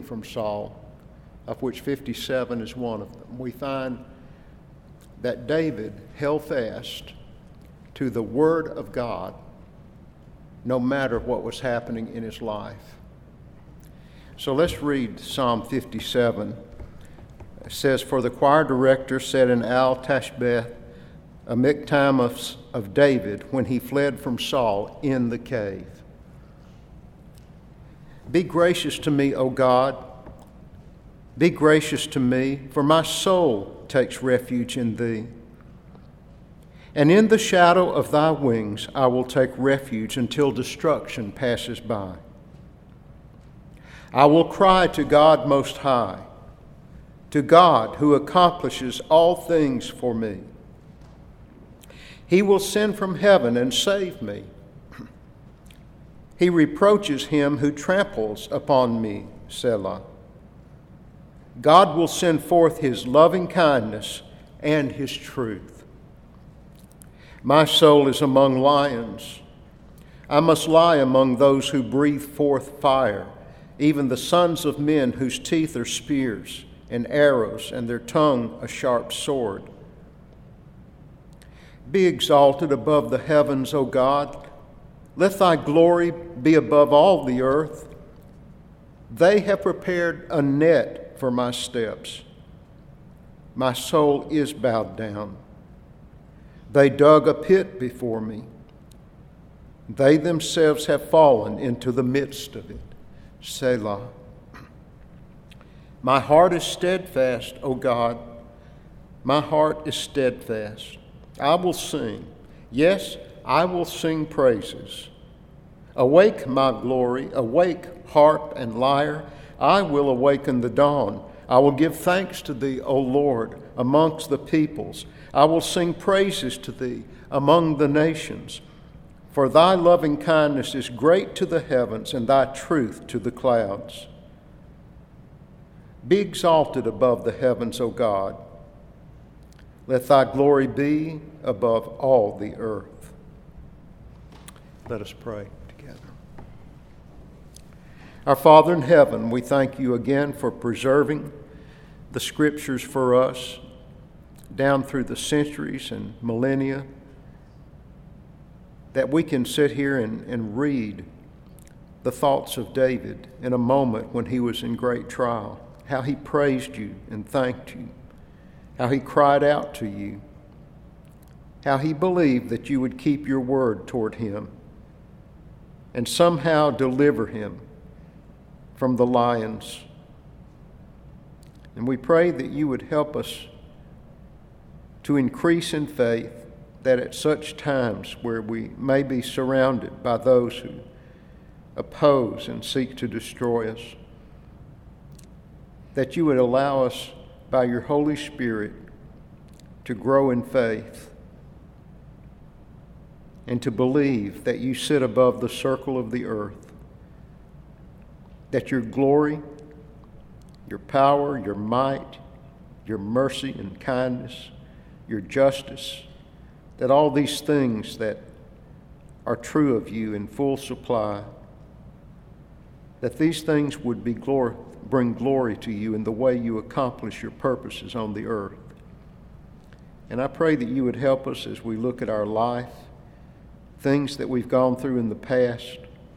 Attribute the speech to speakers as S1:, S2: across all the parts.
S1: from Saul, of which 57 is one of them, we find that David held fast to the Word of God no matter what was happening in his life. So let's read Psalm 57. It says, "For the choir director said in Al-Tashbeth, a miktam of David when he fled from Saul in the cave. Be gracious to me, O God. Be gracious to me, for my soul takes refuge in thee. And in the shadow of thy wings I will take refuge until destruction passes by. I will cry to God Most High, to God who accomplishes all things for me. He will send from heaven and save me. He reproaches him who tramples upon me, Selah. God will send forth his loving kindness and his truth. My soul is among lions. I must lie among those who breathe forth fire, even the sons of men whose teeth are spears and arrows, and their tongue a sharp sword. Be exalted above the heavens, O God. Let thy glory be above all the earth. They have prepared a net for my steps. My soul is bowed down. They dug a pit before me. They themselves have fallen into the midst of it. Selah. My heart is steadfast, O God. My heart is steadfast. I will sing. Yes, I will sing praises. Awake, my glory. Awake, harp and lyre. I will awaken the dawn. I will give thanks to thee, O Lord, amongst the peoples. I will sing praises to thee among the nations. For thy loving kindness is great to the heavens, and thy truth to the clouds. Be exalted above the heavens, O God. Let thy glory be above all the earth. Let us pray together. Our Father in heaven, we thank you again for preserving the Scriptures for us down through the centuries and millennia, that we can sit here and read the thoughts of David in a moment when he was in great trial, how he praised you and thanked you, how he cried out to you, how he believed that you would keep your word toward him and somehow deliver him from the lions. And we pray that you would help us to increase in faith, that at such times where we may be surrounded by those who oppose and seek to destroy us, that you would allow us by your Holy Spirit to grow in faith and to believe that you sit above the circle of the earth, that your glory, your power, your might, your mercy and kindness, your justice, that all these things that are true of you in full supply, that these things would be bring glory to you in the way you accomplish your purposes on the earth. And I pray that you would help us as we look at our life, things that we've gone through in the past,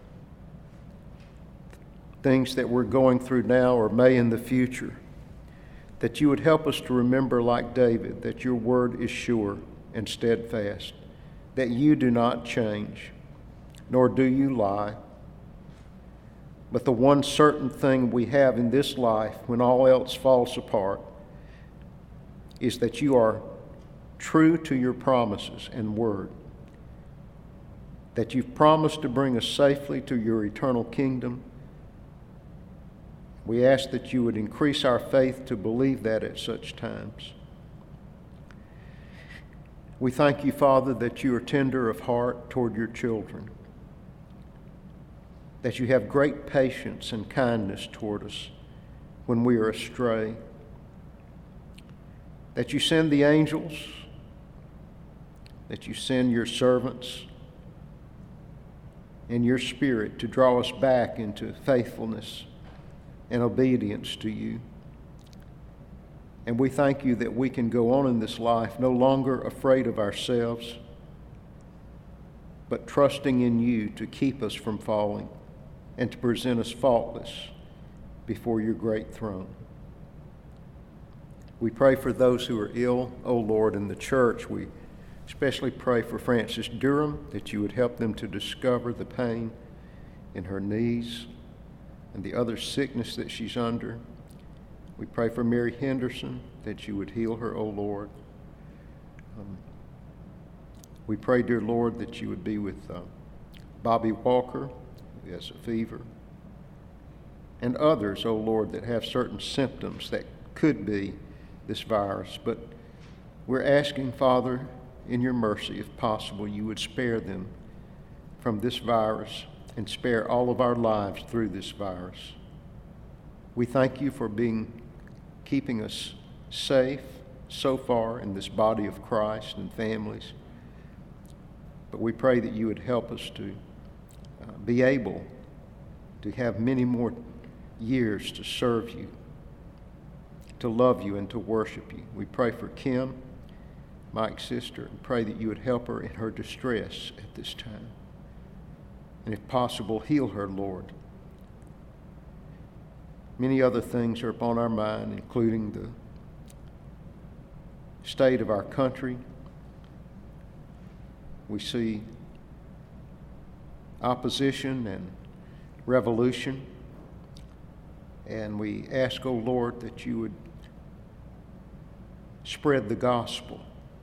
S1: things that we're going through now or may in the future, that you would help us to remember, like David, that your word is sure and steadfast, that you do not change, nor do you lie. But the one certain thing we have in this life, when all else falls apart, is that you are true to your promises and word, that you've promised to bring us safely to your eternal kingdom. We ask that you would increase our faith to believe that at such times. We thank you, Father, that you are tender of heart toward your children, that you have great patience and kindness toward us when we are astray, that you send the angels, that you send your servants and your Spirit to draw us back into faithfulness and obedience to you. And we thank you that we can go on in this life no longer afraid of ourselves, but trusting in you to keep us from falling and to present us faultless before your great throne. We pray for those who are ill, O Lord, in the church. We especially pray for Frances Durham, that you would help them to discover the pain in her knees and the other sickness that she's under. We pray for Mary Henderson, that you would heal her, O Lord. We pray, dear Lord, that you would be with Bobby Walker, who has a fever, and others, O Lord, that have certain symptoms that could be this virus. But we're asking, Father, in your mercy, if possible, you would spare them from this virus and spare all of our lives through this virus. We thank you for keeping us safe so far in this body of Christ and families. But we pray that you would help us to be able to have many more years to serve you, to love you, and to worship you. We pray for Kim, Mike's sister, and pray that you would help her in her distress at this time. And if possible, heal her, Lord. Many other things are upon our mind, including the state of our country. We see opposition and revolution, and we ask, O Lord, that you would spread the gospel,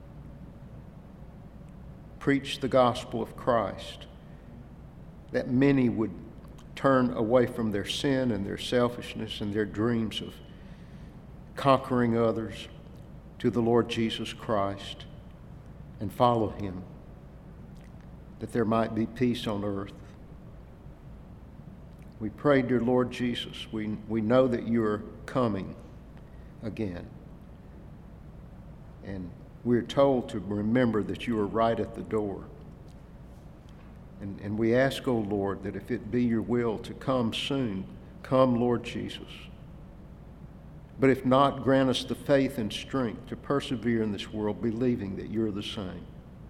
S1: preach the gospel of Christ, that many would turn away from their sin and their selfishness and their dreams of conquering others to the Lord Jesus Christ and follow him, that there might be peace on earth. We pray, dear Lord Jesus, we know that you are coming again. And we're told to remember that you are right at the door. And we ask, O Lord, that if it be your will to come soon, come, Lord Jesus. But if not, grant us the faith and strength to persevere in this world, believing that you're the same.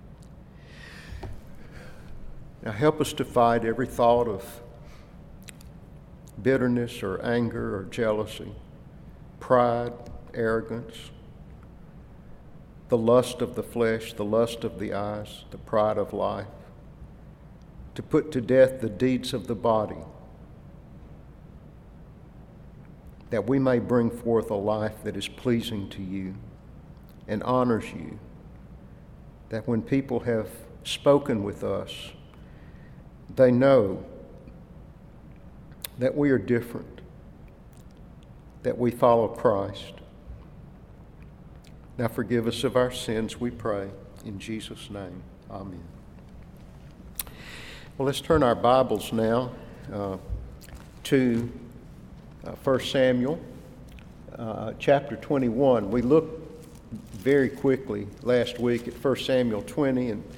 S1: Now help us to fight every thought of bitterness or anger or jealousy, pride, arrogance, the lust of the flesh, the lust of the eyes, the pride of life, to put to death the deeds of the body, that we may bring forth a life that is pleasing to you and honors you, that when people have spoken with us, they know that we are different, that we follow Christ. Now forgive us of our sins, we pray, in Jesus' name. Amen. Well, let's turn our Bibles now to 1 Samuel chapter 21. We looked very quickly last week at 1 Samuel 20, and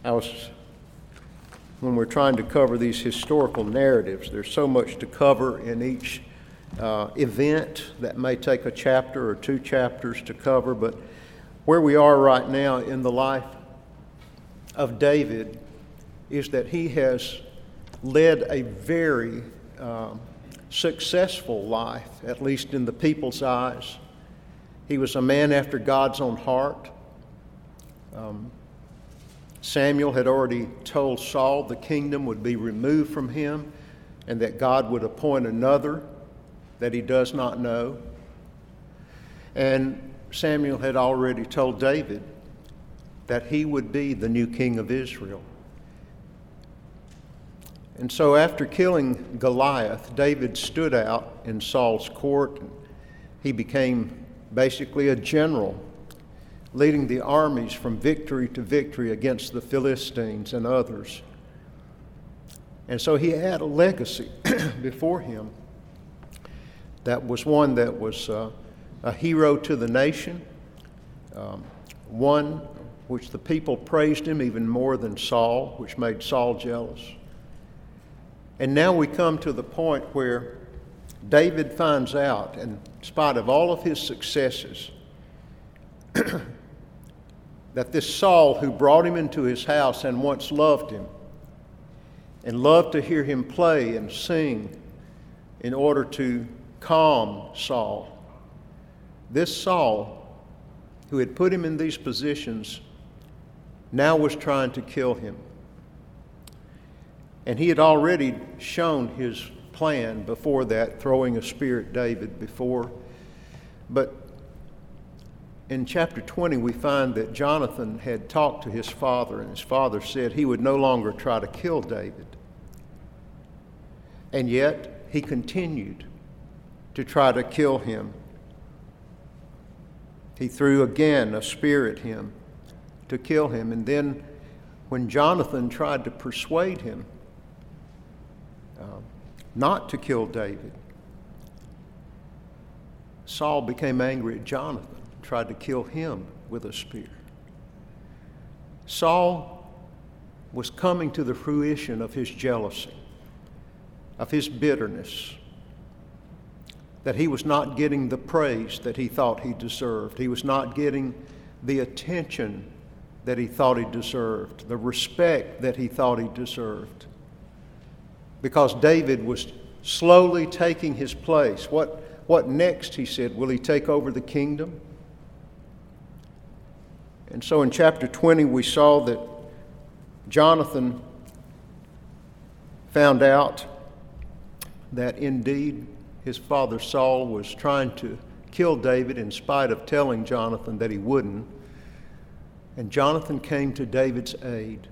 S1: when we're trying to cover these historical narratives, there's so much to cover in each event that may take a chapter or two chapters to cover, but where we are right now in the life of David is that he has led a very successful life, at least in the people's eyes. He was a man after God's own heart. Samuel had already told Saul the kingdom would be removed from him and that God would appoint another that he does not know. And Samuel had already told David that he would be the new king of Israel. And so after killing Goliath, David stood out in Saul's court. He became basically a general, leading the armies from victory to victory against the Philistines and others. And so he had a legacy before him that was one that was a hero to the nation, one which the people praised him even more than Saul, which made Saul jealous. And now we come to the point where David finds out, in spite of all of his successes, that this Saul, who brought him into his house and once loved him and loved to hear him play and sing in order to calm Saul, this Saul, who had put him in these positions, now was trying to kill him. And he had already shown his plan before that, throwing a spear at David before. But in chapter 20, we find that Jonathan had talked to his father, and his father said he would no longer try to kill David. And yet, he continued to try to kill him. He threw again a spear at him to kill him. And then, when Jonathan tried to persuade him not to kill David, Saul became angry at Jonathan, tried to kill him with a spear. Saul was coming to the fruition of his jealousy, of his bitterness, that he was not getting the praise that he thought he deserved. He was not getting the attention that he thought he deserved, the respect that he thought he deserved. Because David was slowly taking his place. What next, he said? Will he take over the kingdom? And so in chapter 20, we saw that Jonathan found out that indeed his father Saul was trying to kill David in spite of telling Jonathan that he wouldn't. And Jonathan came to David's aid,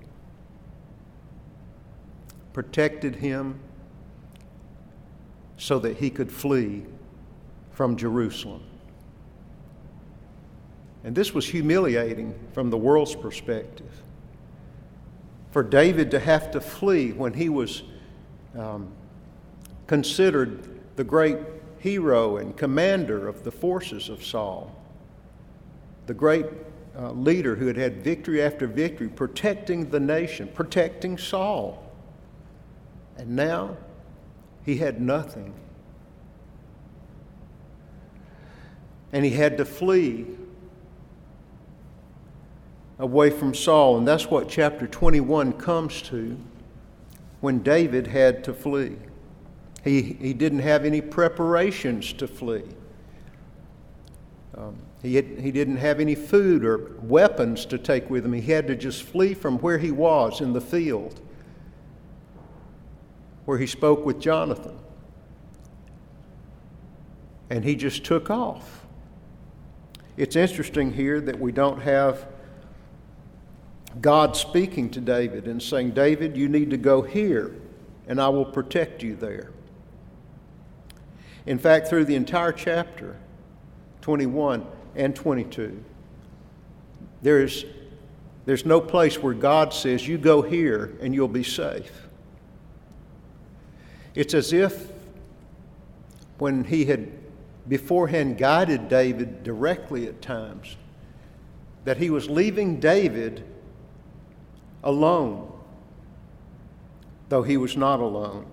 S1: protected him so that he could flee from Jerusalem. And this was humiliating from the world's perspective. For David to have to flee when he was considered the great hero and commander of the forces of Saul, the great leader who had had victory after victory, protecting the nation, protecting Saul. And now he had nothing. And he had to flee away from Saul. And that's what chapter 21 comes to, when David had to flee. He didn't have any preparations to flee. He didn't have any food or weapons to take with him. He had to just flee from where he was in the field, where he spoke with Jonathan. And he just took off. It's interesting here that we don't have God speaking to David and saying, David, you need to go here, and I will protect you there. In fact, through the entire chapter, 21 and 22, there's no place where God says, you go here and you'll be safe. It's as if when he had beforehand guided David directly at times, that he was leaving David alone, though he was not alone.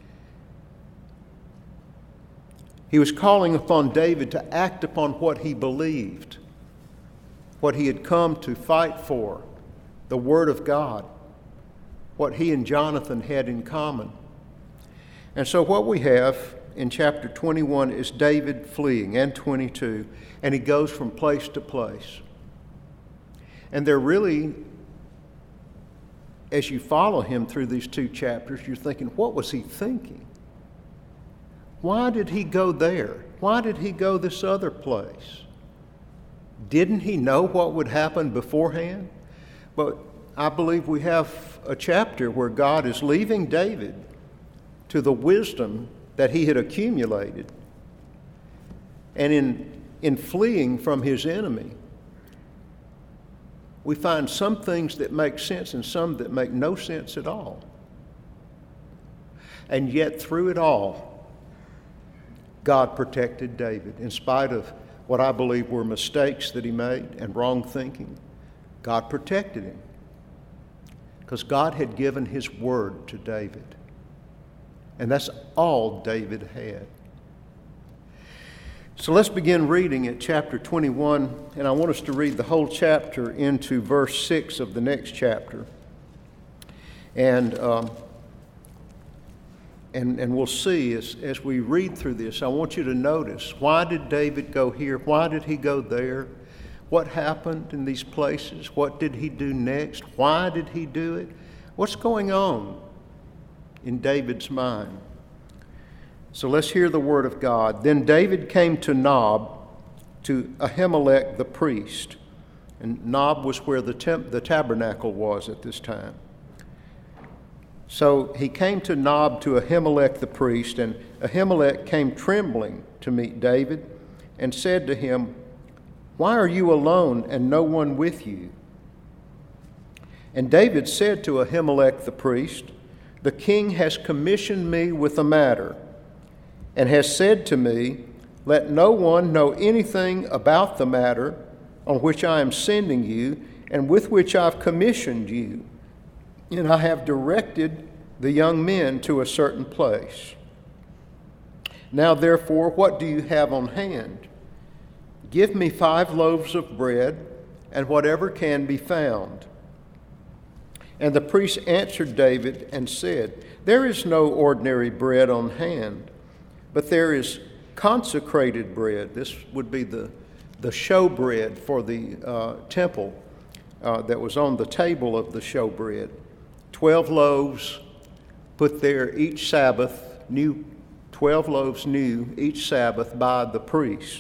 S1: He was calling upon David to act upon what he believed, what he had come to fight for, the Word of God, what he and Jonathan had in common. And so what we have in chapter 21 is David fleeing, and 22, and he goes from place to place. And they're really, as you follow him through these two chapters, you're thinking, what was he thinking? Why did he go there? Why did he go this other place? Didn't he know what would happen beforehand? But I believe we have a chapter where God is leaving David to the wisdom that he had accumulated. And in fleeing from his enemy, we find some things that make sense and some that make no sense at all. And yet through it all, God protected David. In spite of what I believe were mistakes that he made and wrong thinking, God protected him. Because God had given his word to David. And that's all David had. So let's begin reading at chapter 21, and I want us to read the whole chapter into verse 6 of the next chapter. And we'll see as we read through this, I want you to notice, why did David go here? Why did he go there? What happened in these places? What did he do next? Why did he do it? What's going on in David's mind? So let's hear the word of God. Then David came to Nob, to Ahimelech the priest. And Nob was where the tabernacle was at this time. So he came to Nob to Ahimelech the priest, and Ahimelech came trembling to meet David and said to him, "Why are you alone and no one with you?" And David said to Ahimelech the priest, "The king has commissioned me with a matter, and has said to me, 'Let no one know anything about the matter on which I am sending you and with which I've commissioned you. And I have directed the young men to a certain place. Now therefore, what do you have on hand? Give me 5 loaves of bread and whatever can be found." And the priest answered David and said, "There is no ordinary bread on hand, but there is consecrated bread." This would be the show bread for the temple that was on the table of the show bread. 12 loaves put there each Sabbath, 12 loaves new each Sabbath by the priest.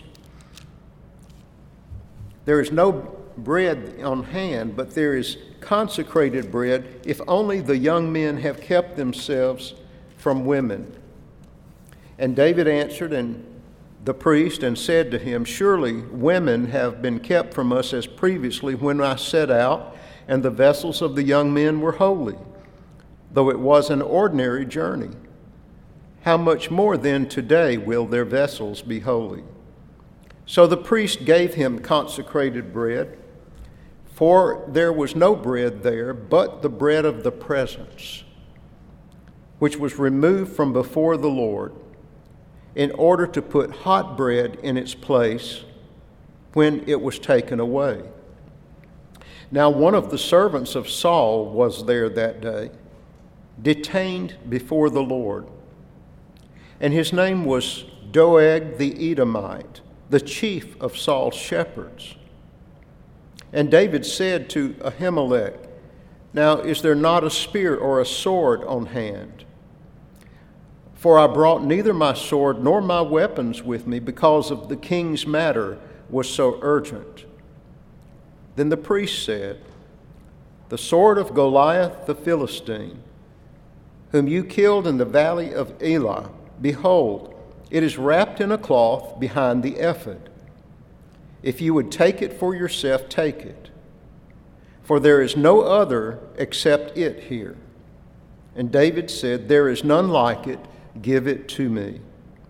S1: There is no bread on hand, but there is consecrated bread, if only the young men have kept themselves from women. And David answered the priest and said to him, "Surely women have been kept from us as previously when I set out, and the vessels of the young men were holy, though it was an ordinary journey. How much more then today will their vessels be holy?" So the priest gave him consecrated bread, for there was no bread there but the bread of the presence, which was removed from before the Lord, in order to put hot bread in its place when it was taken away. Now one of the servants of Saul was there that day, detained before the Lord, and his name was Doeg the Edomite, the chief of Saul's shepherds. And David said to Ahimelech, "Now is there not a spear or a sword on hand? For I brought neither my sword nor my weapons with me, because of the king's matter was so urgent." Then the priest said, "The sword of Goliath the Philistine, whom you killed in the valley of Elah, behold, it is wrapped in a cloth behind the ephod. If you would take it for yourself, take it, for there is no other except it here." And David said, "There is none like it. Give it to me."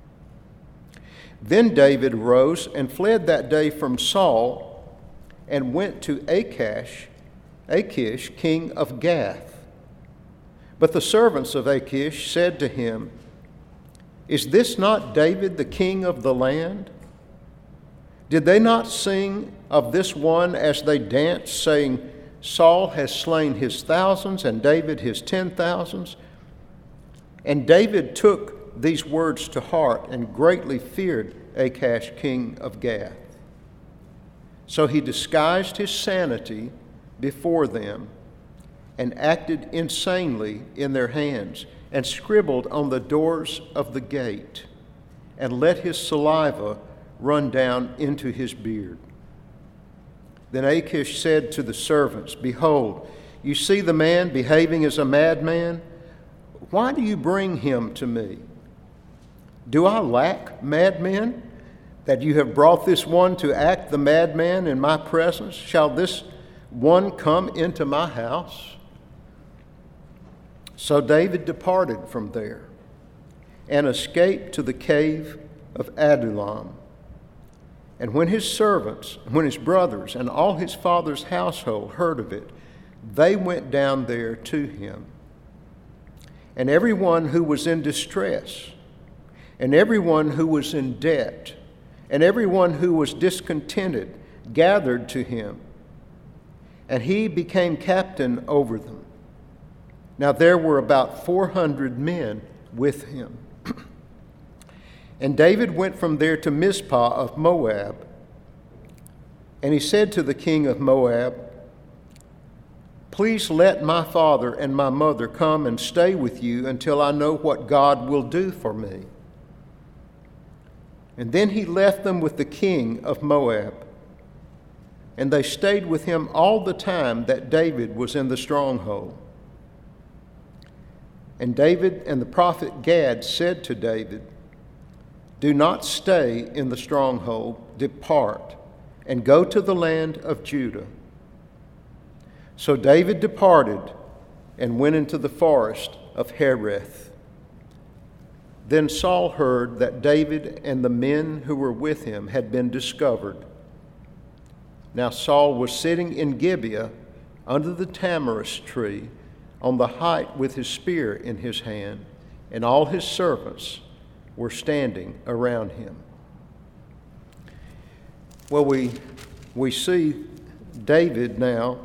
S1: Then David rose and fled that day from Saul and went to Achish, king of Gath. But the servants of Achish said to him, "Is this not David, the king of the land? Did they not sing of this one as they danced, saying, 'Saul has slain his thousands and David his 10,000s?' And David took these words to heart and greatly feared Achish, king of Gath. So he disguised his sanity before them and acted insanely in their hands, and scribbled on the doors of the gate, and let his saliva run down into his beard. Then Achish said to the servants, 'Behold, you see the man behaving as a madman? Why do you bring him to me? Do I lack madmen, that you have brought this one to act the madman in my presence? Shall this one come into my house?' So David departed from there and escaped to the cave of Adullam. And when his brothers and all his father's household heard of it, they went down there to him. And everyone who was in distress, and everyone who was in debt, and everyone who was discontented gathered to him, and he became captain over them. Now there were about 400 men with him. And David went from there to Mizpah of Moab. And he said to the king of Moab, "Please let my father and my mother come and stay with you until I know what God will do for me." And then he left them with the king of Moab. And they stayed with him all the time that David was in the stronghold. And David and the prophet Gad said to David, "Do not stay in the stronghold, depart, and go to the land of Judah." So David departed and went into the forest of Hereth. Then Saul heard that David and the men who were with him had been discovered. Now Saul was sitting in Gibeah under the tamarisk tree on the height with his spear in his hand, and all his servants were standing around him. Well, we see David now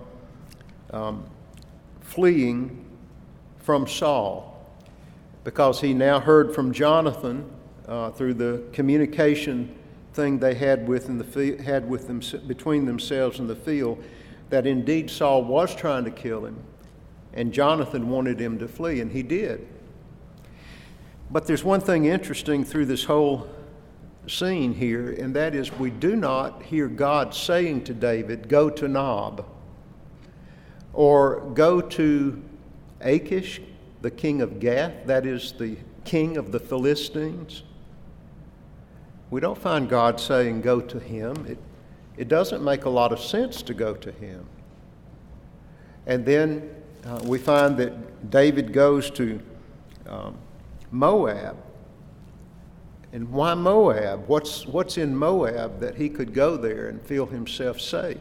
S1: fleeing from Saul, because he now heard from Jonathan through the communication thing they had between themselves in the field, that indeed Saul was trying to kill him, and Jonathan wanted him to flee, and he did. But there's one thing interesting through this whole scene here, and that is we do not hear God saying to David, "Go to Nob," or "Go to Achish, the king of Gath," that is the king of the Philistines. We don't find God saying, "Go to him." It doesn't make a lot of sense to go to him. And then we find that David goes to Moab. And why Moab? What's in Moab that he could go there and feel himself safe?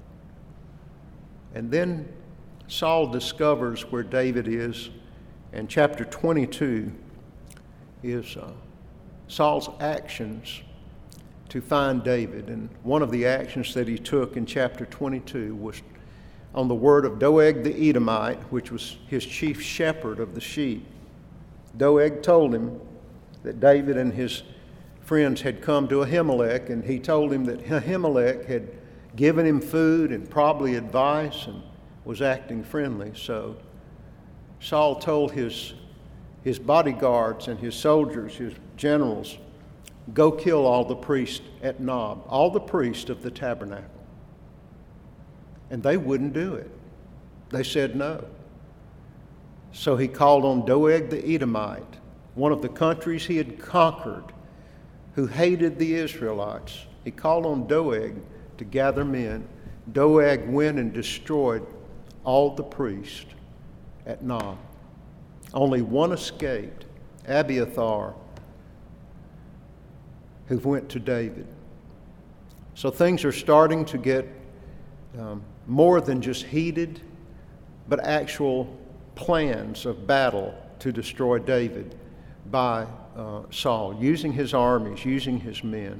S1: And then Saul discovers where David is, and chapter 22 is Saul's actions to find David. And one of the actions that he took in chapter 22 was on the word of Doeg the Edomite, which was his chief shepherd of the sheep. Doeg told him that David and his friends had come to Ahimelech, and he told him that Ahimelech had given him food and probably advice and was acting friendly. So Saul told his bodyguards and his soldiers, his generals, "Go kill all the priests at Nob, all the priests of the tabernacle." And they wouldn't do it. They said no. So he called on Doeg the Edomite, one of the countries he had conquered, who hated the Israelites. He called on Doeg to gather men. Doeg went and destroyed all the priests at Nob. Only one escaped, Abiathar, who went to David. So things are starting to get more than just heated, but actual plans of battle to destroy David by Saul, using his armies, using his men.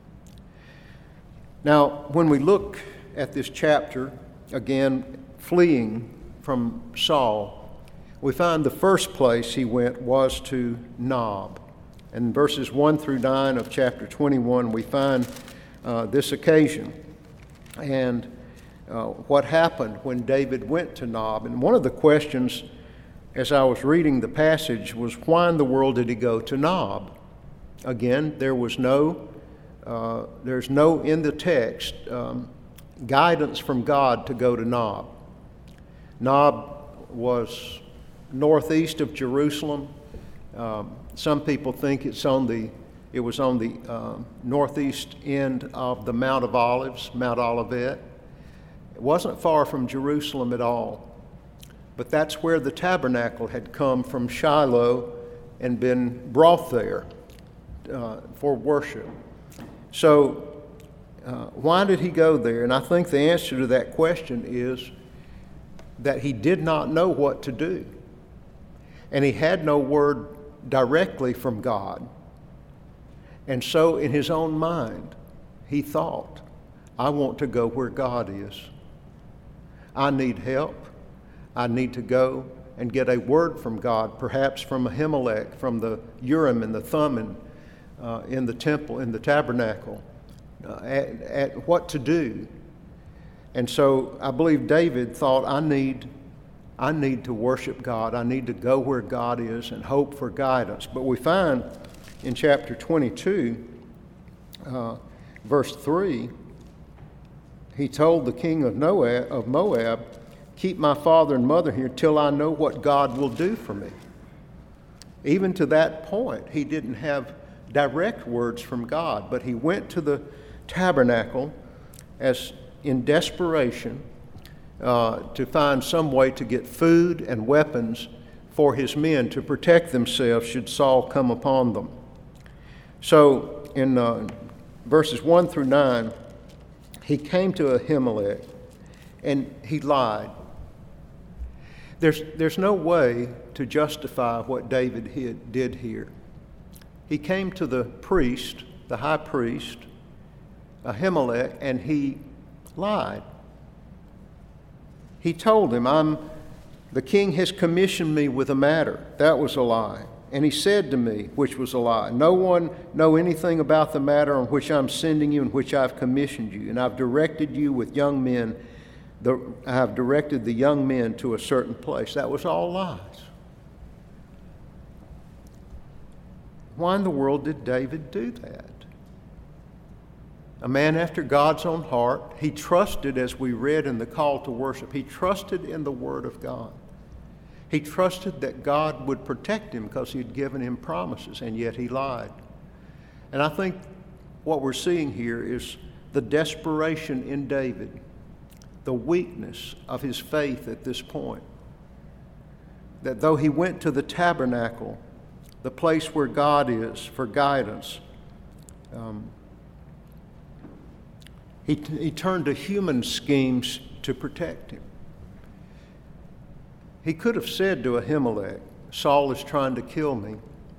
S1: Now, when we look at this chapter, again, fleeing from Saul, we find the first place he went was to Nob. In verses 1 through 9 of chapter 21, we find this occasion and what happened when David went to Nob. And one of the questions as I was reading the passage was, why in the world did he go to Nob? Again, there's no in the text guidance from God to go to Nob. Nob was northeast of Jerusalem. Some people think it was on the northeast end of the Mount of Olives, Mount Olivet. It wasn't far from Jerusalem at all. But that's where the tabernacle had come from Shiloh and been brought there for worship. So why did he go there? And I think the answer to that question is that he did not know what to do. And he had no word directly from God. And so in his own mind, he thought, I want to go where God is. I need help. I need to go and get a word from God, perhaps from Ahimelech, from the Urim and the Thummim in the temple, in the tabernacle, at what to do. And so I believe David thought, I need to worship God. I need to go where God is and hope for guidance. But we find in chapter 22, verse 3, he told the king of Moab, keep my father and mother here till I know what God will do for me. Even to that point, he didn't have direct words from God, but he went to the tabernacle as in desperation to find some way to get food and weapons for his men to protect themselves should Saul come upon them. So in verses 1 through 9, he came to Ahimelech and he lied. There's no way to justify what David did here. He came to the priest, the high priest, Ahimelech, and he lied. He told him, the king has commissioned me with a matter. That was a lie. And he said to me, which was a lie, no one know anything about the matter on which I'm sending you and which I've commissioned you. And I've directed you with young men. I have directed the young men to a certain place. That was all lies. Why in the world did David do that? A man after God's own heart. He trusted, as we read in the call to worship, he trusted in the Word of God. He trusted that God would protect him because he'd given him promises, and yet he lied. And I think what we're seeing here is the desperation in David, the weakness of his faith at this point. That though he went to the tabernacle, the place where God is for guidance, he turned to human schemes to protect him. He could have said to Ahimelech, Saul is trying to kill me.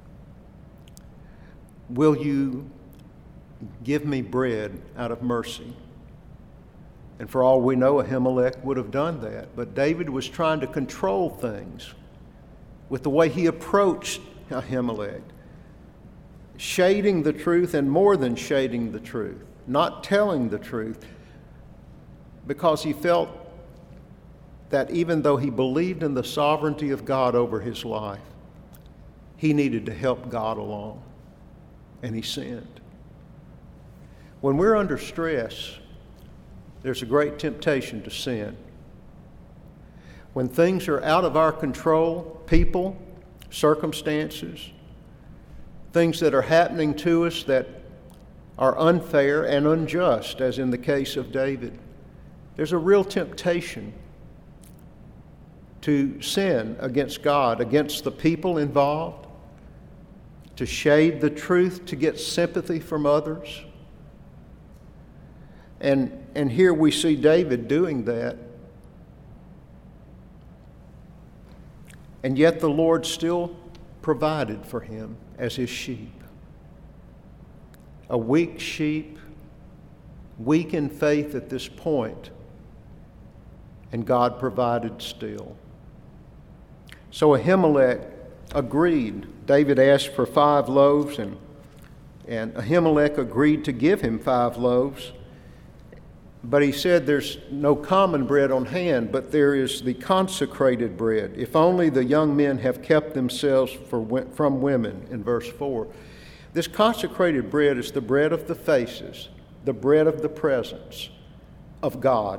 S1: Will you give me bread out of mercy? And for all we know, Ahimelech would have done that. But David was trying to control things with the way he approached Ahimelech, shading the truth and more than shading the truth, not telling the truth, because he felt that even though he believed in the sovereignty of God over his life, he needed to help God along, and he sinned. When we're under stress, there's a great temptation to sin. When things are out of our control, people, circumstances, things that are happening to us that are unfair and unjust, as in the case of David, there's a real temptation to sin against God, against the people involved, to shade the truth, to get sympathy from others. And here we see David doing that. And yet the Lord still provided for him as his sheep. A weak sheep, weak in faith at this point, and God provided still. So Ahimelech agreed. David asked for 5 loaves, and Ahimelech agreed to give him 5 loaves. But he said there's no common bread on hand, but there is the consecrated bread. If only the young men have kept themselves from women, in verse 4. This consecrated bread is the bread of the faces, the bread of the presence of God,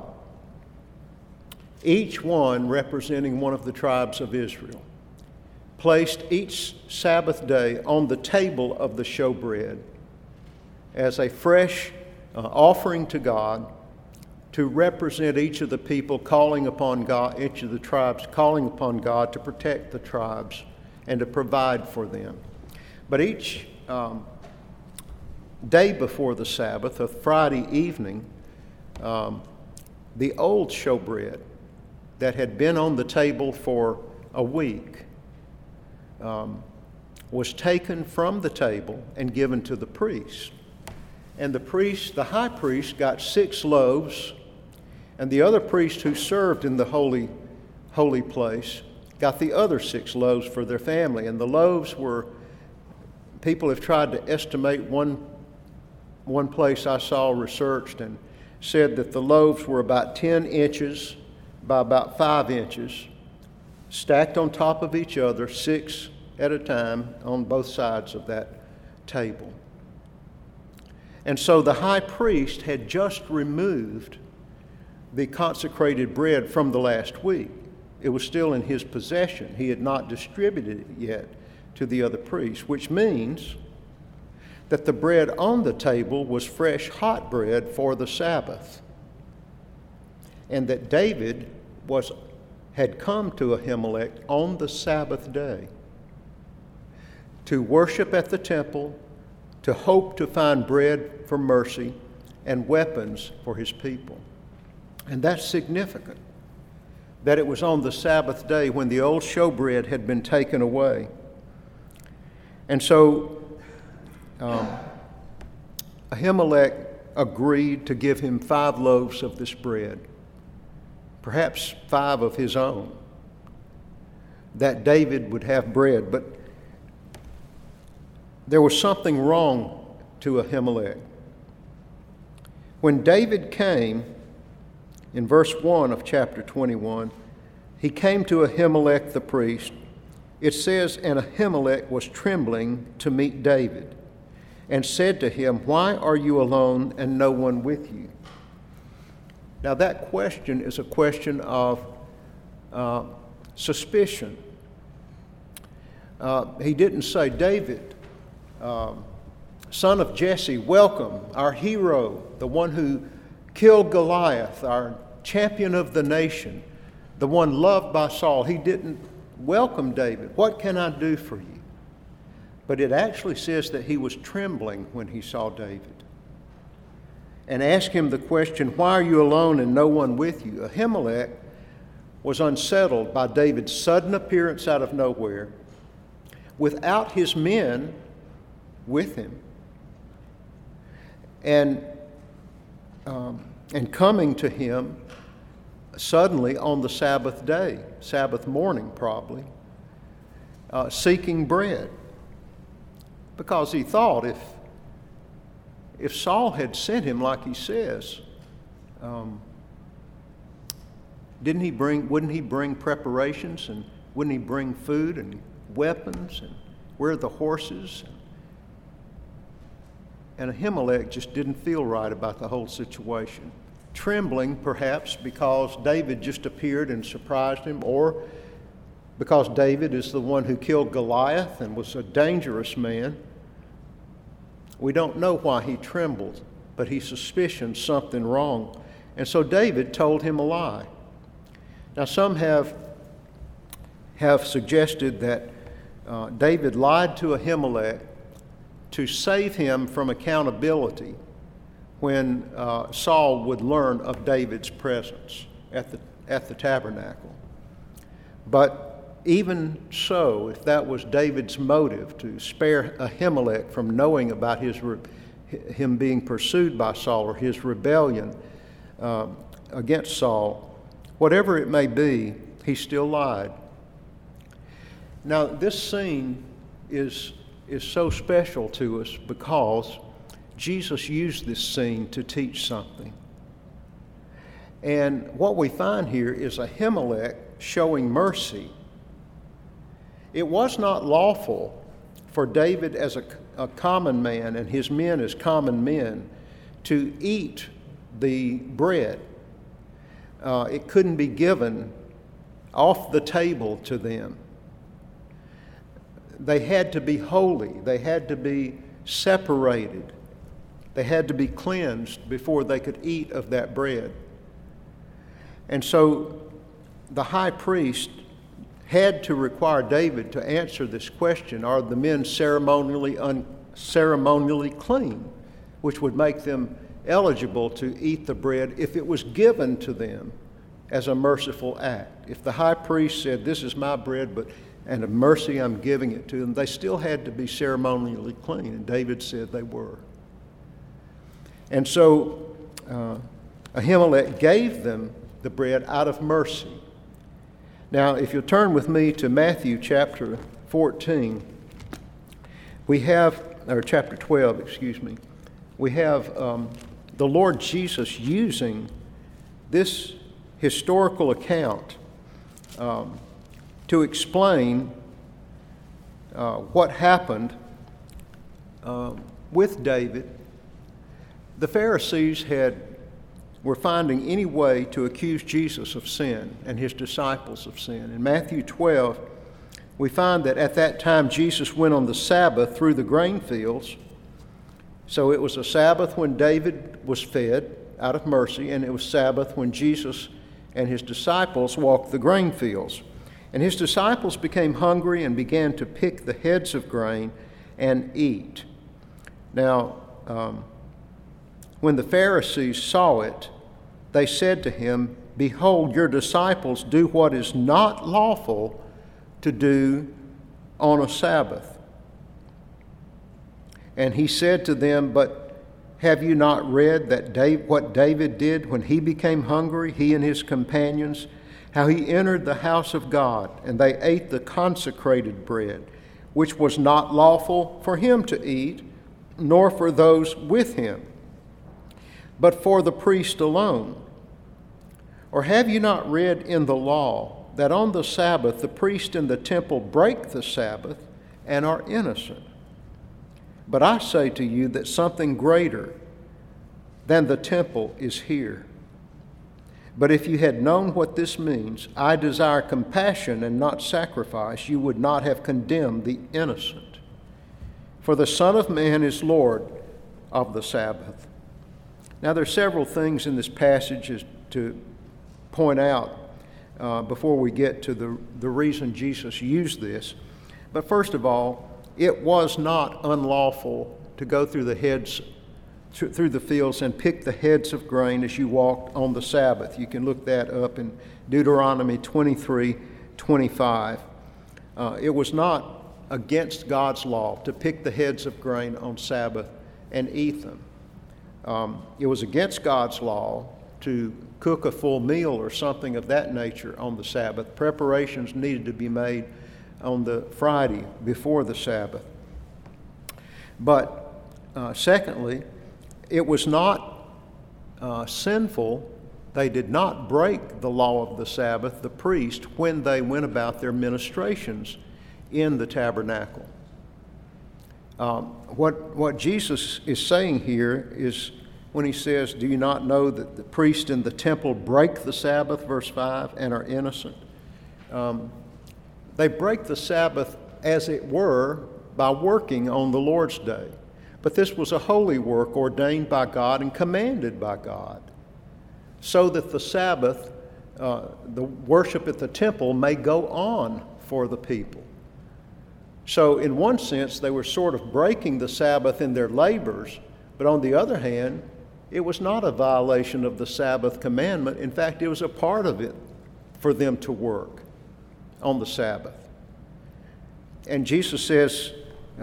S1: each one representing one of the tribes of Israel, placed each Sabbath day on the table of the showbread as a fresh offering to God, to represent each of the people calling upon God, each of the tribes calling upon God to protect the tribes and to provide for them. But each day before the Sabbath, a Friday evening, the old showbread that had been on the table for a week was taken from the table and given to the priest. And the high priest, got 6 loaves, and the other priest who served in the holy place got the other 6 loaves for their family. And the loaves were, people have tried to estimate, one place I saw researched and said that the loaves were about 10 inches by about 5 inches, stacked on top of each other, 6 at a time on both sides of that table. And so the high priest had just removed the consecrated bread from the last week. It was still in his possession. He had not distributed it yet to the other priests, which means that the bread on the table was fresh, hot bread for the Sabbath, and that David had come to Ahimelech on the Sabbath day to worship at the temple, to hope to find bread for mercy and weapons for his people. And that's significant, that it was on the Sabbath day when the old showbread had been taken away. And so Ahimelech agreed to give him 5 loaves of this bread, perhaps 5 of his own, that David would have bread. But there was something wrong to Ahimelech. When David came, in verse 1 of chapter 21, he came to Ahimelech the priest. It says, and Ahimelech was trembling to meet David, and said to him, why are you alone and no one with you? Now that question is a question of suspicion. He didn't say, David, son of Jesse, welcome, our hero, the one who killed Goliath, our champion of the nation, the one loved by Saul. He didn't welcome David. What can I do for you? But it actually says that he was trembling when he saw David, and asked him the question, why are you alone and no one with you? Ahimelech was unsettled by David's sudden appearance out of nowhere, without his men with him, and coming to him suddenly on the Sabbath day, Sabbath morning probably, seeking bread. Because he thought if Saul had sent him like he says, wouldn't he bring preparations, and wouldn't he bring food and weapons, and where are the horses? And Ahimelech just didn't feel right about the whole situation. Trembling, perhaps, because David just appeared and surprised him, or because David is the one who killed Goliath and was a dangerous man. We don't know why he trembled, but he suspicioned something wrong. And so David told him a lie. Now some have suggested that David lied to Ahimelech to save him from accountability when Saul would learn of David's presence at the tabernacle. But even so, if that was David's motive, to spare Ahimelech from knowing about him being pursued by Saul, or his rebellion against Saul, whatever it may be, he still lied. Now, this scene is so special to us because Jesus used this scene to teach something. And what we find here is Ahimelech showing mercy. It was not lawful for David as a common man and his men as common men to eat the bread. It couldn't be given off the table to them. They had to be holy. They had to be separated. They had to be cleansed before they could eat of that bread. And so the high priest had to require David to answer this question, are the men ceremonially clean, which would make them eligible to eat the bread if it was given to them as a merciful act. If the high priest said, this is my bread, but and of mercy I'm giving it to them. They still had to be ceremonially clean, and David said they were. And so Ahimelech gave them the bread out of mercy. Now, if you'll turn with me to Matthew chapter 14, chapter 12, we have the Lord Jesus using this historical account to explain what happened with David. The Pharisees were finding any way to accuse Jesus of sin and his disciples of sin. In Matthew 12, we find that at that time Jesus went on the Sabbath through the grain fields. So it was a Sabbath when David was fed out of mercy, and it was Sabbath when Jesus and his disciples walked the grain fields. And his disciples became hungry and began to pick the heads of grain and eat. Now, when the Pharisees saw it, they said to him, "Behold, your disciples do what is not lawful to do on a Sabbath." And he said to them, "But have you not read that what David did when he became hungry, he and his companions, how he entered the house of God, and they ate the consecrated bread, which was not lawful for him to eat, nor for those with him, but for the priest alone? Or have you not read in the law that on the Sabbath the priest in the temple break the Sabbath and are innocent? But I say to you that something greater than the temple is here. But if you had known what this means, I desire compassion and not sacrifice, you would not have condemned the innocent. For the Son of Man is Lord of the Sabbath." Now, there are several things in this passage to point out before we get to the reason Jesus used this. But first of all, it was not unlawful to go through the fields and pick the heads of grain as you walked on the Sabbath. You can look that up in Deuteronomy 23:25. It was not against God's law to pick the heads of grain on Sabbath and eat them. It was against God's law to cook a full meal or something of that nature on the Sabbath. Preparations needed to be made on the Friday before the Sabbath. But secondly, it was not sinful. They did not break the law of the Sabbath, the priest, when they went about their ministrations in the tabernacle. What Jesus is saying here is when he says, "Do you not know that the priest in the temple break the Sabbath," verse 5, "and are innocent?" They break the Sabbath, as it were, by working on the Lord's day. But this was a holy work ordained by God and commanded by God, so that the Sabbath, the worship at the temple, may go on for the people. So in one sense, they were sort of breaking the Sabbath in their labors, but on the other hand, it was not a violation of the Sabbath commandment. In fact, it was a part of it for them to work on the Sabbath. And Jesus says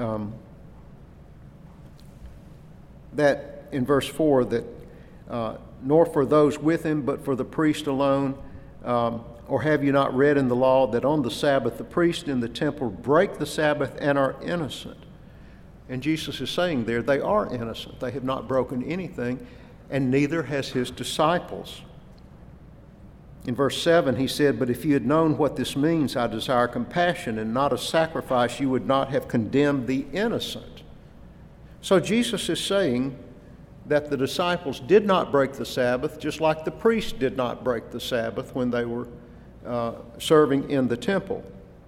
S1: that in verse 4 that nor for those with him, but for the priest alone. Or have you not read in the law that on the Sabbath the priests in the temple break the Sabbath and are innocent? And Jesus is saying there, they are innocent. They have not broken anything, and neither has his disciples. In verse 7, he said, "But if you had known what this means, I desire compassion and not a sacrifice, you would not have condemned the innocent." So Jesus is saying that the disciples did not break the Sabbath, just like the priests did not break the Sabbath when they were serving in the temple.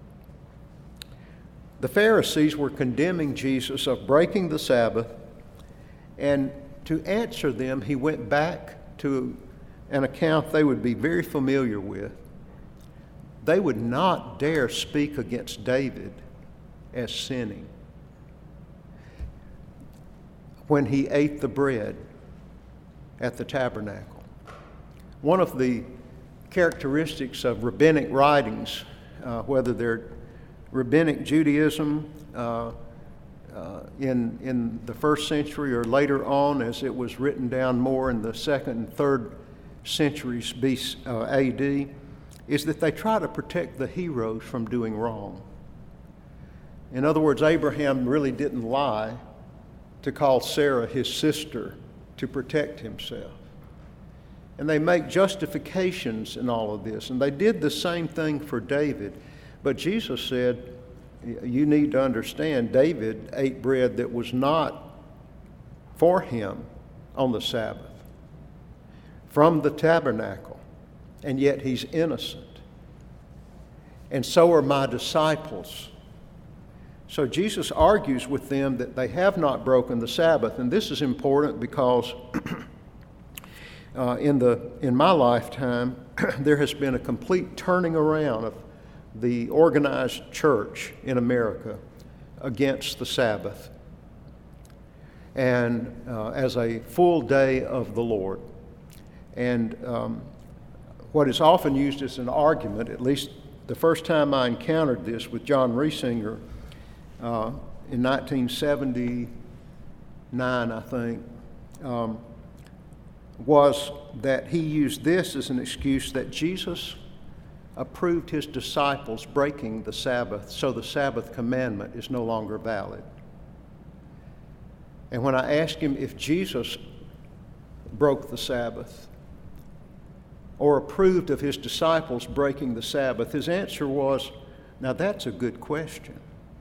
S1: The Pharisees were condemning Jesus of breaking the Sabbath, and to answer them, he went back to an account they would be very familiar with. They would not dare speak against David as sinning when he ate the bread at the tabernacle. One of the characteristics of rabbinic writings, whether they're Rabbinic Judaism in the first century or later on, as it was written down more in the second and third centuries AD, is that they try to protect the heroes from doing wrong. In other words, Abraham really didn't lie to call Sarah his sister to protect himself. And they make justifications in all of this. And they did the same thing for David. But Jesus said, you need to understand, David ate bread that was not for him on the Sabbath, from the tabernacle, and yet he's innocent. And so are my disciples. So Jesus argues with them that they have not broken the Sabbath. And this is important because in my lifetime, there has been a complete turning around of the organized church in America against the Sabbath and as a full day of the Lord. And what is often used as an argument, at least the first time I encountered this with John Riesinger in 1979, I think, was that he used this as an excuse that Jesus approved his disciples breaking the Sabbath, so the Sabbath commandment is no longer valid. And when I asked him if Jesus broke the Sabbath or approved of his disciples breaking the Sabbath, his answer was, now that's a good question,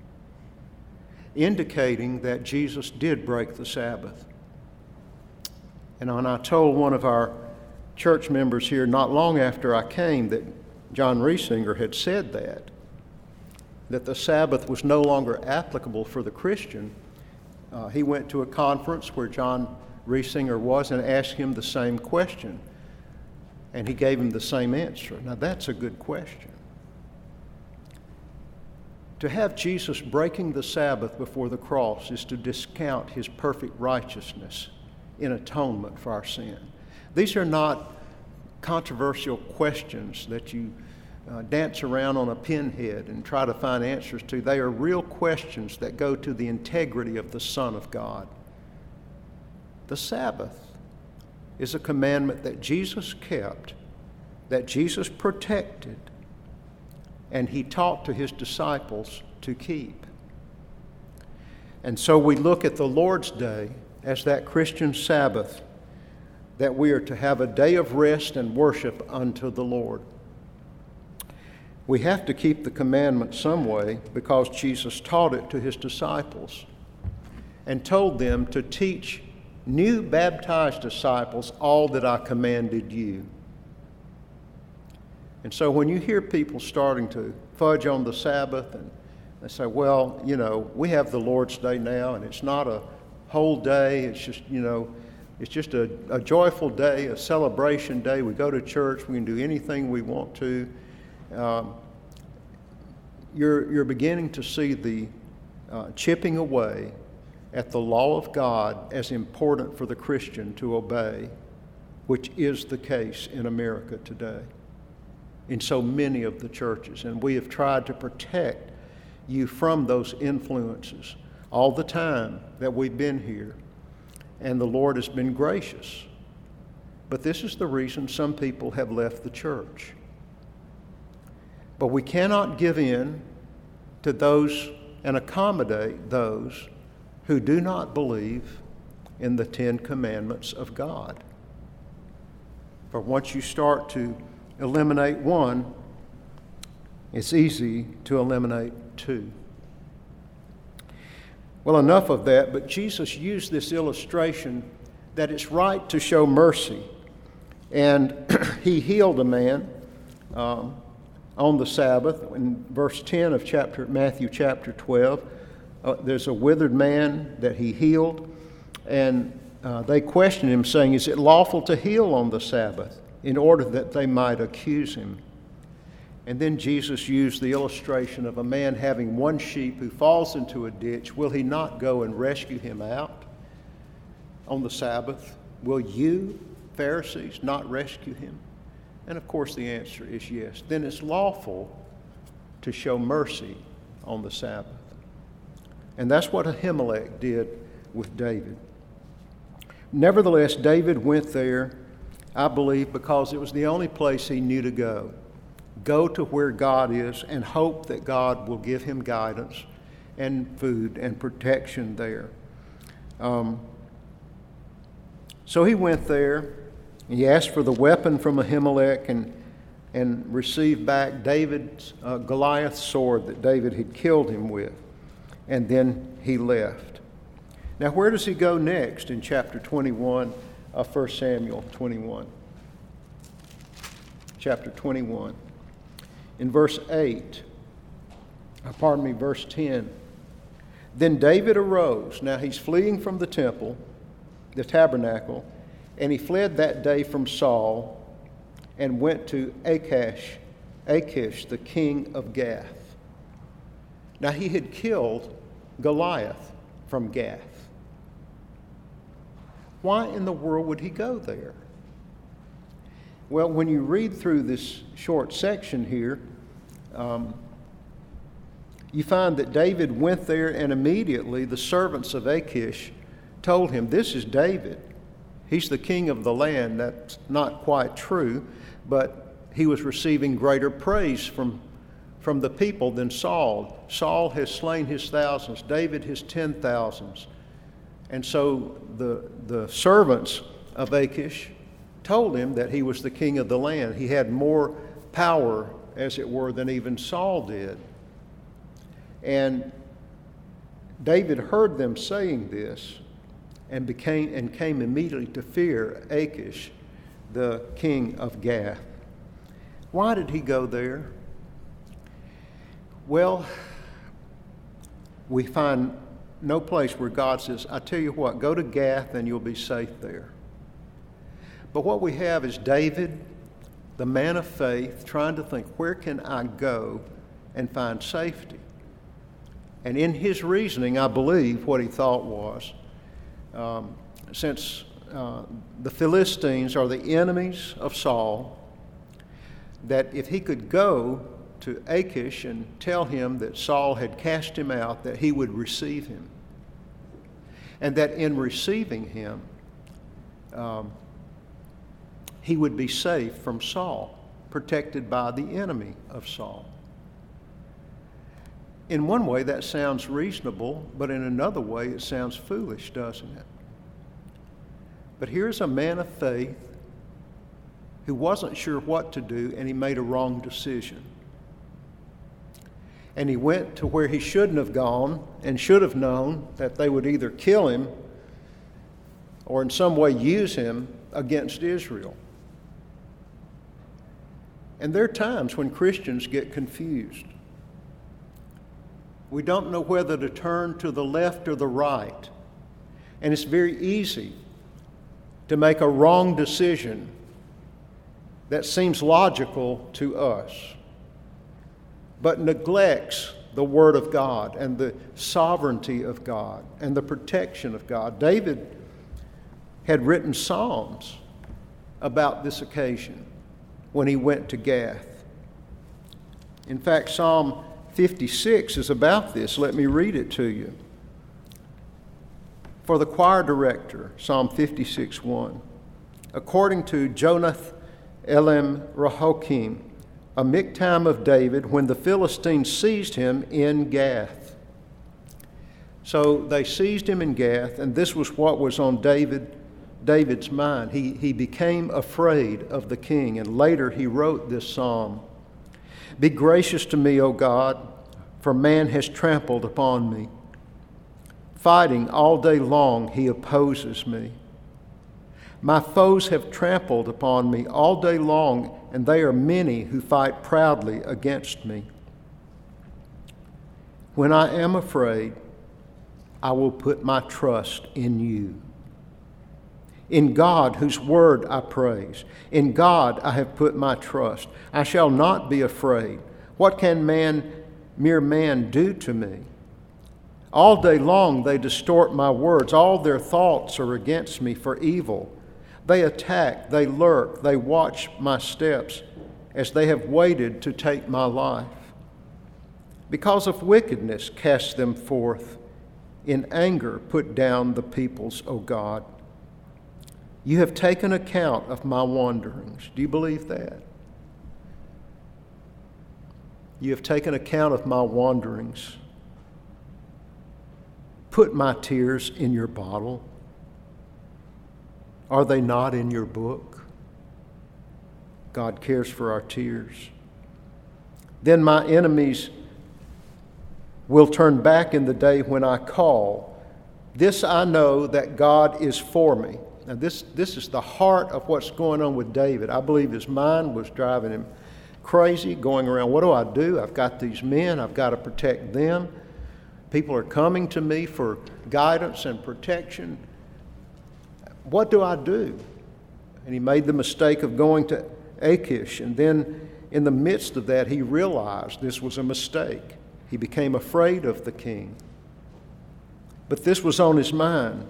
S1: indicating that Jesus did break the Sabbath. And when I told one of our church members here not long after I came that John Riesinger had said that the Sabbath was no longer applicable for the Christian, he went to a conference where John Riesinger was and asked him the same question. And he gave him the same answer. Now that's a good question. To have Jesus breaking the Sabbath before the cross is to discount his perfect righteousness in atonement for our sin. These are not controversial questions that you dance around on a pinhead and try to find answers to. They are real questions that go to the integrity of the Son of God. The Sabbath is a commandment that Jesus kept, that Jesus protected, and he taught to his disciples to keep. And so we look at the Lord's Day as that Christian Sabbath, that we are to have a day of rest and worship unto the Lord. We have to keep the commandment some way because Jesus taught it to his disciples and told them to teach new baptized disciples all that I commanded you. And so when you hear people starting to fudge on the Sabbath and they say, well, we have the Lord's Day now and it's not a whole day, it's just, it's just a joyful day, a celebration day. We go to church, we can do anything we want to. You're beginning to see the chipping away at the law of God as important for the Christian to obey, which is the case in America today, in so many of the churches. And we have tried to protect you from those influences all the time that we've been here. And the Lord has been gracious. But this is the reason some people have left the church. But we cannot give in to those and accommodate those who do not believe in the 10 Commandments of God. For once you start to eliminate one, it's easy to eliminate two. Well, enough of that, but Jesus used this illustration that it's right to show mercy. And he healed a man on the Sabbath. In verse 10 of Matthew chapter 12, there's a withered man that he healed, and they questioned him, saying, is it lawful to heal on the Sabbath? In order that they might accuse him. And then Jesus used the illustration of a man having one sheep who falls into a ditch. Will he not go and rescue him out on the Sabbath? Will you, Pharisees, not rescue him? And of course the answer is yes. Then it's lawful to show mercy on the Sabbath. And that's what Ahimelech did with David. Nevertheless, David went there, I believe, because it was the only place he knew to go. Go to where God is and hope that God will give him guidance and food and protection there. So he went there. He asked for the weapon from Ahimelech and received back David's Goliath's sword that David had killed him with. And then he left. Now, where does he go next in chapter 21 of 1 Samuel 21? Chapter 21. In verse 10. Then David arose. Now he's fleeing from the temple, the tabernacle, and he fled that day from Saul and went to Achish, the king of Gath. Now he had killed Goliath from Gath. Why in the world would he go there? Well, when you read through this short section here, you find that David went there, and immediately the servants of Achish told him, "This is David. He's the king of the land." That's not quite true, but he was receiving greater praise from the people than Saul. Saul has slain his thousands, David his 10,000s. And so the servants of Achish told him that he was the king of the land. He had more power, as it were, than even Saul did. And David heard them saying this and came immediately to fear Achish, the king of Gath. Why did he go there? Well, we find no place where God says, "I tell you what, go to Gath and you'll be safe there." But what we have is David, the man of faith, trying to think, where can I go and find safety? And in his reasoning, I believe what he thought was, since the Philistines are the enemies of Saul, that if he could go to Achish and tell him that Saul had cast him out, that he would receive him. And that in receiving him, he would be safe from Saul, protected by the enemy of Saul. In one way, that sounds reasonable, but in another way, it sounds foolish, doesn't it? But here's a man of faith who wasn't sure what to do, and he made a wrong decision. And he went to where he shouldn't have gone and should have known that they would either kill him or in some way use him against Israel. And there are times when Christians get confused. We don't know whether to turn to the left or the right. And it's very easy to make a wrong decision that seems logical to us, but neglects the Word of God and the sovereignty of God and the protection of God. David had written Psalms about this occasion when he went to Gath. In fact, Psalm 56 is about this. Let me read it to you. For the choir director, Psalm 56:1. According to Jonath Elam Rehokim, a miktam of David, when the Philistines seized him in Gath. So they seized him in Gath, and this was what was on David's mind. He became afraid of the king, and later he wrote this psalm. Be gracious to me, O God, for man has trampled upon me. Fighting all day long, he opposes me. My foes have trampled upon me all day long, and they are many who fight proudly against me. When I am afraid, I will put my trust in you. In God, whose word I praise. In God I have put my trust. I shall not be afraid. What can mere man do to me? All day long they distort my words. All their thoughts are against me for evil. They attack, they lurk, they watch my steps as they have waited to take my life. Because of wickedness, cast them forth. In anger, put down the peoples, O God. You have taken account of my wanderings. Do you believe that? You have taken account of my wanderings. Put my tears in your bottle. Are they not in your book? God cares for our tears. Then my enemies will turn back in the day when I call. This I know, that God is for me. Now this is the heart of what's going on with David. I believe his mind was driving him crazy, going around, what do? I've got these men, I've got to protect them. People are coming to me for guidance and protection. What do I do? And he made the mistake of going to Achish, and then in the midst of that, he realized this was a mistake. He became afraid of the king. But this was on his mind.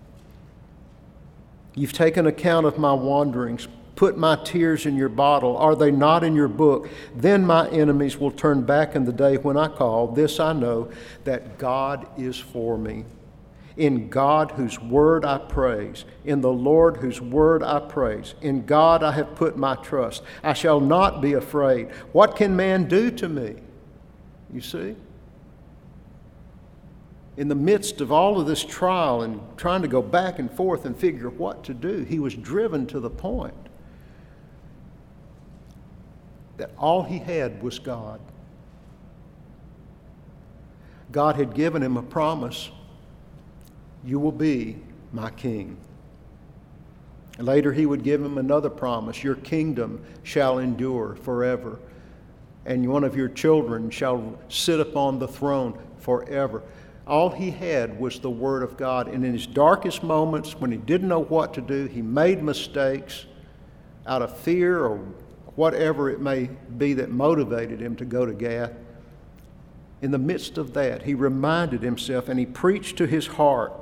S1: You've taken account of my wanderings. Put my tears in your bottle. Are they not in your book? Then my enemies will turn back in the day when I call. This I know, that God is for me. In God whose word I praise. In the Lord whose word I praise. In God I have put my trust. I shall not be afraid. What can man do to me? You see? In the midst of all of this trial and trying to go back and forth and figure what to do, he was driven to the point that all he had was God. God had given him a promise. You will be my king. And later he would give him another promise. Your kingdom shall endure forever. And one of your children shall sit upon the throne forever. All he had was the Word of God. And in his darkest moments, when he didn't know what to do, he made mistakes out of fear or whatever it may be that motivated him to go to Gath. In the midst of that, he reminded himself and he preached to his heart,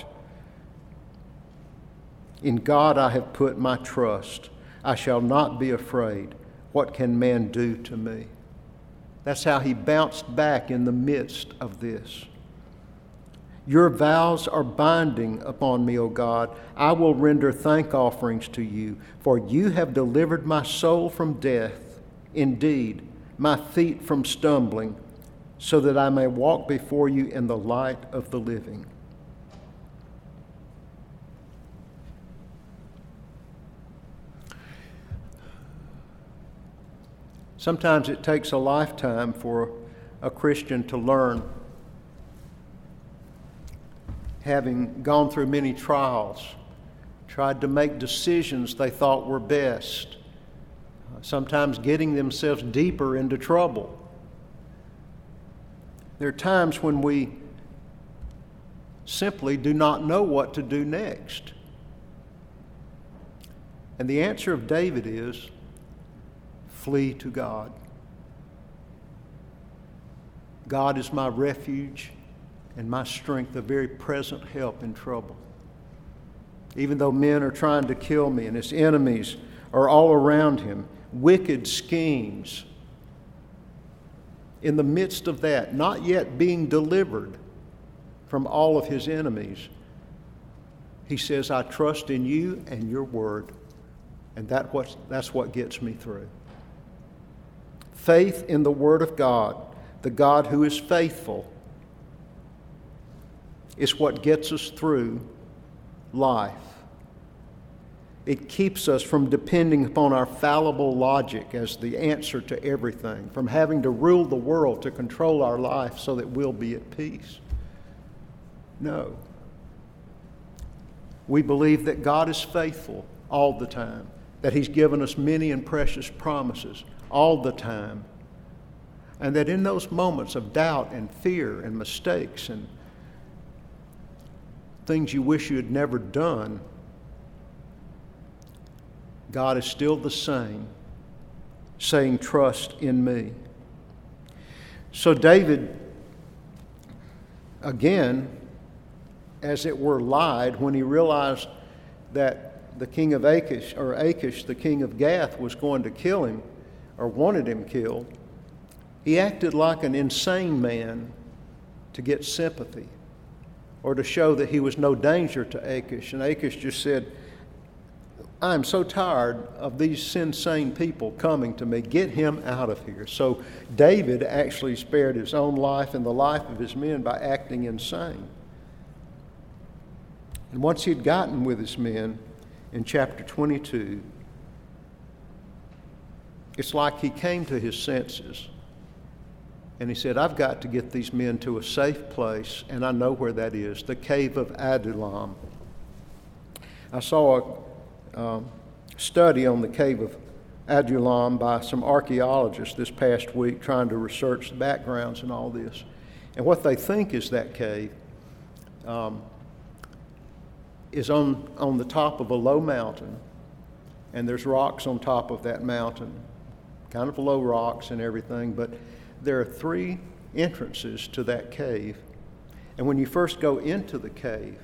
S1: in God I have put my trust. I shall not be afraid. What can man do to me? That's how he bounced back in the midst of this. Your vows are binding upon me, O God. I will render thank offerings to you, for you have delivered my soul from death, indeed, my feet from stumbling, so that I may walk before you in the light of the living. Sometimes it takes a lifetime for a Christian to learn, having gone through many trials, tried to make decisions they thought were best, sometimes getting themselves deeper into trouble. There are times when we simply do not know what to do next. And the answer of David is, flee to God. God is my refuge and my strength, a very present help in trouble. Even though men are trying to kill me and his enemies are all around him, wicked schemes, in the midst of that, not yet being delivered from all of his enemies, he says, I trust in you and your word. And that's what gets me through. Faith in the Word of God, the God who is faithful, is what gets us through life. It keeps us from depending upon our fallible logic as the answer to everything, from having to rule the world to control our life so that we'll be at peace. No. We believe that God is faithful all the time, that He's given us many and precious promises all the time, and that in those moments of doubt and fear and mistakes and things you wish you had never done, God is still the same, saying, trust in me. So David, again, as it were, lied when he realized that the king of Achish, the king of Gath, was going to kill him or wanted him killed. He acted like an insane man to get sympathy or to show that he was no danger to Achish. And Achish just said, I'm so tired of these insane people coming to me. Get him out of here. So David actually spared his own life and the life of his men by acting insane. And once he'd gotten with his men in chapter 22, it's like he came to his senses. And he said, I've got to get these men to a safe place, and I know where that is, the cave of Adullam. I saw a study on the cave of Adullam by some archaeologists this past week trying to research the backgrounds and all this. And what they think is that cave is on the top of a low mountain, and there's rocks on top of that mountain, kind of low rocks and everything, but there are 3 entrances to that cave. And when you first go into the cave,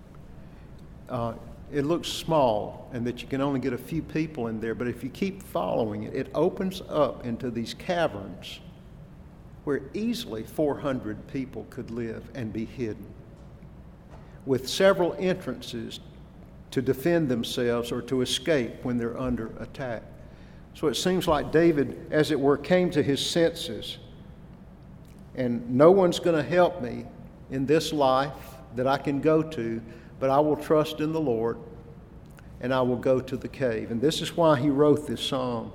S1: it looks small and that you can only get a few people in there, but if you keep following it, it opens up into these caverns where easily 400 people could live and be hidden, with several entrances to defend themselves or to escape when they're under attack. So it seems like David, as it were, came to his senses, and no one's going to help me in this life that I can go to, but I will trust in the Lord, and I will go to the cave. And this is why he wrote this psalm.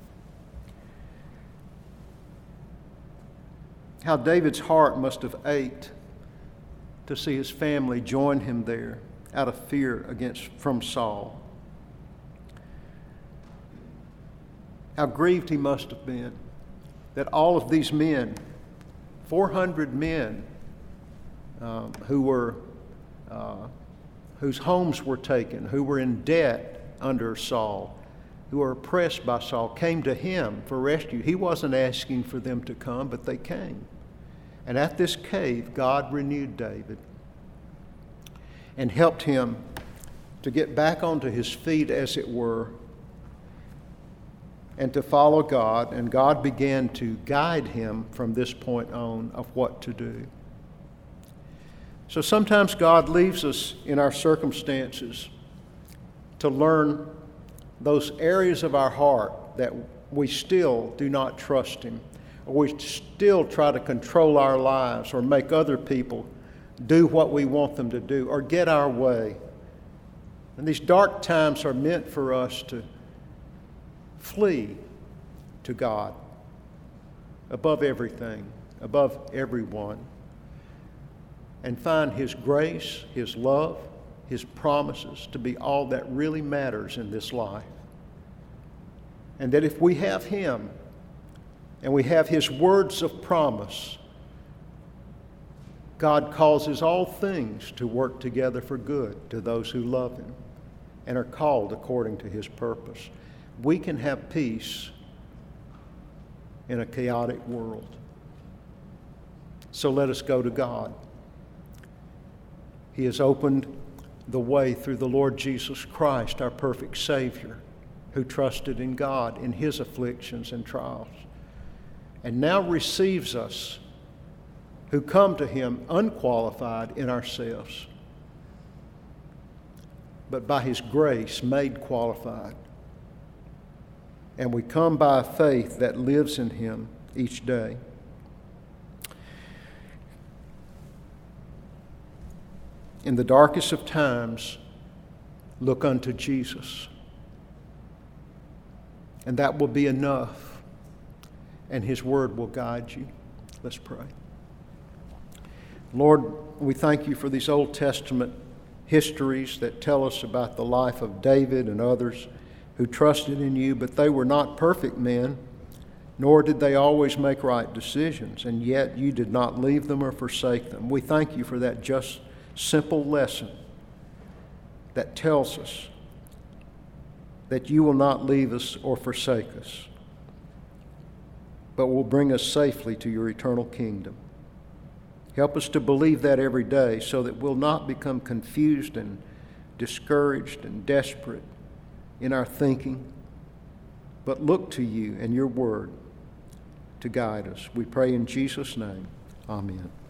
S1: How David's heart must have ached to see his family join him there out of fear from Saul. How grieved he must have been that all of these men, 400 men whose homes were taken, who were in debt under Saul, who were oppressed by Saul, came to him for rescue. He wasn't asking for them to come, but they came. And at this cave, God renewed David and helped him to get back onto his feet, as it were, and to follow God. And God began to guide him from this point on of what to do. So sometimes God leaves us in our circumstances to learn those areas of our heart that we still do not trust Him, or we still try to control our lives or make other people do what we want them to do or get our way. And these dark times are meant for us to flee to God above everything, above everyone, and find His grace, His love, His promises to be all that really matters in this life. And that if we have Him and we have His words of promise, God causes all things to work together for good to those who love Him and are called according to His purpose. We can have peace in a chaotic world. So let us go to God. He has opened the way through the Lord Jesus Christ, our perfect Savior, who trusted in God in His afflictions and trials, and now receives us who come to Him unqualified in ourselves, but by His grace made qualified. And we come by a faith that lives in Him each day. In the darkest of times, look unto Jesus. And that will be enough, and His word will guide you. Let's pray. Lord, we thank You for these Old Testament histories that tell us about the life of David and others who trusted in You, but they were not perfect men, nor did they always make right decisions, and yet You did not leave them or forsake them. We thank You for that just simple lesson that tells us that You will not leave us or forsake us, but will bring us safely to Your eternal kingdom. Help us to believe that every day so that we'll not become confused and discouraged and desperate in our thinking, but look to You and Your word to guide us. We pray in Jesus' name. Amen.